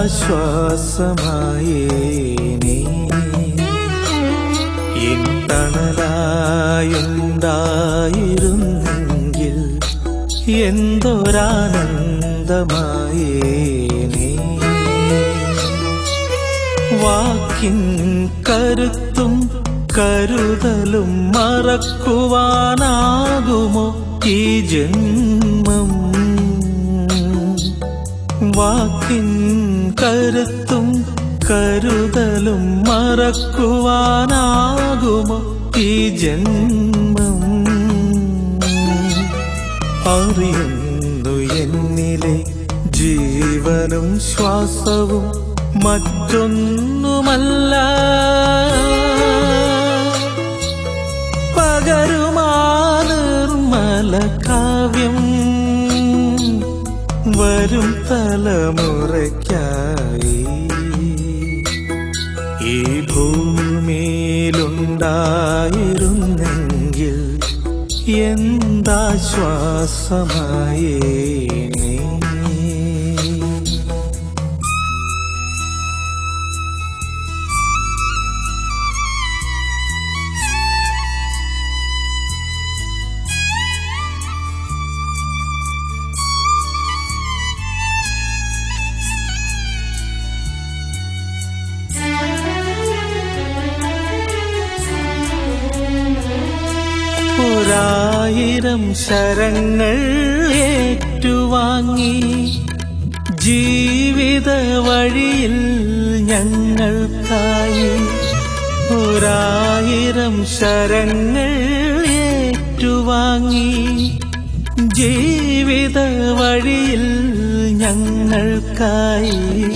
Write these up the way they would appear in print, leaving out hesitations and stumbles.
എന്താശ്വാസമായേനേ N തണലായുണ്ടായിരുന്നെങ്കിൽ എന്തൊരാനന്ദമായേനേ walk-in കരുത്തും കരുതലും മറക്കുവാനാകുമോ ഈ ജന്മം വാക്കിൻ കരുത്തും കരുതലും മറക്കുവാനാകുമോ ഈ ജന്മം അറിയുന്നു എന്നിലെ ജീവനും ശ്വാസവും മറ്റൊന്നുമല്ല പകരുമാ നിർമ്മല കാവ്യം വരും തലമുറയ്ക്കായി ഈ ഭൂമിയിലുണ്ടായിരുന്നെങ്കിൽ എന്താശ്വാസമായേനേ ഒരായിരം ശരങ്ങൾ ഏറ്റുവാങ്ങി ജീവിത വഴിയിൽ ഞങ്ങൾക്കായി ഒരായിരം ശരങ്ങൾ ഏറ്റുവാങ്ങി ജീവിത വഴിയിൽ ഞങ്ങൾക്കായി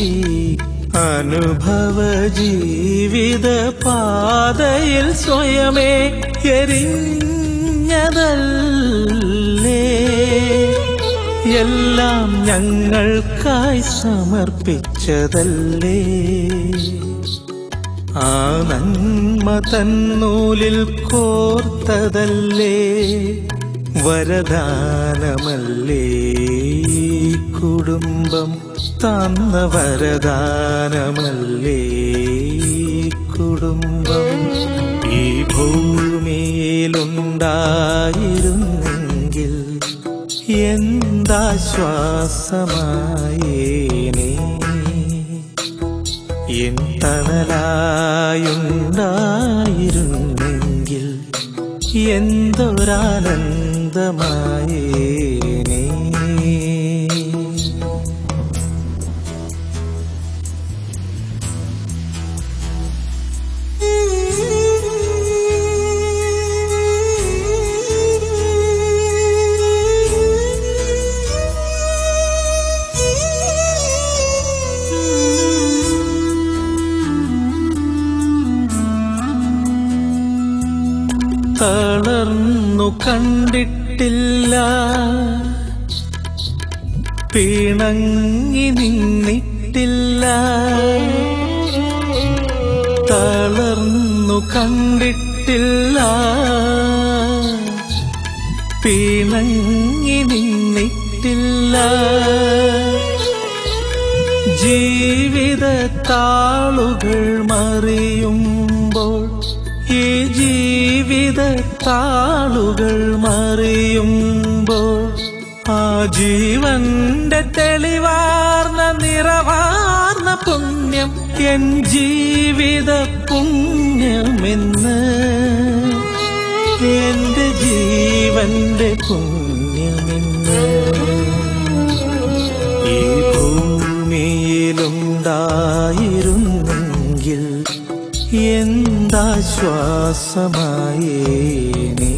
അനുഭവ ജീവിത പാതയിൽ സ്വയമേ എരിഞ്ഞതല്ലേ എല്ലാം ഞങ്ങൾക്കായി സമർപ്പിച്ചതല്ലേ ആ നന്മ തന്നൂലിൽ കോർത്തതല്ലേ വരദാനമല്ലേ കുടുംബം തന്ന വരദാനമല്ലേ കുടുംബം ഈ ഭൂമിയിലുണ്ടായിരുന്നെങ്കിൽ എന്താശ്വാസമായേനേ എൻ തണലായുണ്ടായിരുന്നെങ്കിൽ എന്തൊരാനന്ദമായേനേ തളർന്നു കണ്ടിട്ടില്ല പിണങ്ങി നിന്നിട്ടില്ല തളർന്നു കണ്ടിട്ടില്ല പിണങ്ങി നിന്നിട്ടില്ല ജീവിത താളുകൾ മറിയുമ്പോൾ ഈ ജീവിത താളുകൾ മറിയുമ്പോൾ ആ ജീവന്റെ തെളിവാർന്ന നിറവാർന്ന പുണ്യം എൻ ജീവിത പുണ്യമെന്ന് എന്റെ ജീവന്റെ പുണ്യമെന്ന് ഈ ഭൂമിയിലുണ്ടായിരുന്നെങ്കിൽ എന്താശ്വാസമായേനേ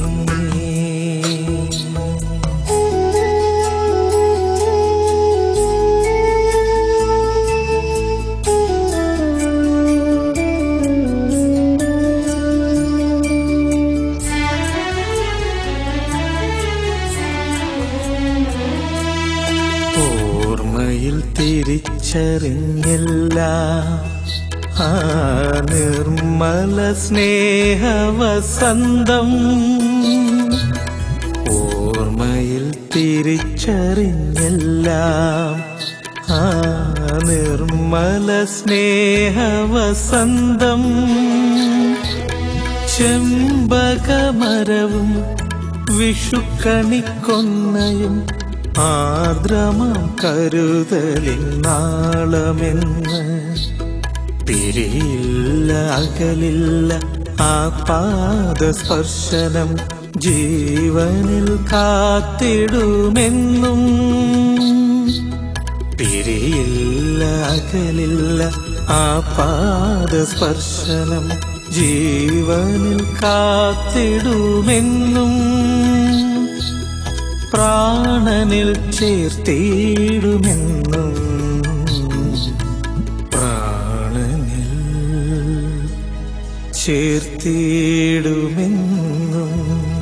ഓർമ്മയിൽ തിരിച്ചറിഞ്ഞില്ല ആ നിർമ്മല സ്നേഹവസന്തം ഓർമ്മയിൽ തിരിച്ചറിഞ്ഞെല്ലാം ആ നിർമ്മല സ്നേഹവസന്തം ചെമ്പകമരവും വിഷുക്കണിക്കൊന്നയും ആർദ്രമാം കരുതലിൻ നാളമെന്ന് പിരിയില്ല അകലില്ല ആ പാദസ്പർശനം ജീവനിൽ കാത്തിടുമെന്നും പിരിയില്ല അകലില്ല ആ പാദസ്പർശനം ജീവനിൽ കാത്തിടുമെന്നും പ്രാണനിൽ ചേർത്തിടുമെന്നും പ്രാണനിൽ ചേർത്തിടുമെന്നും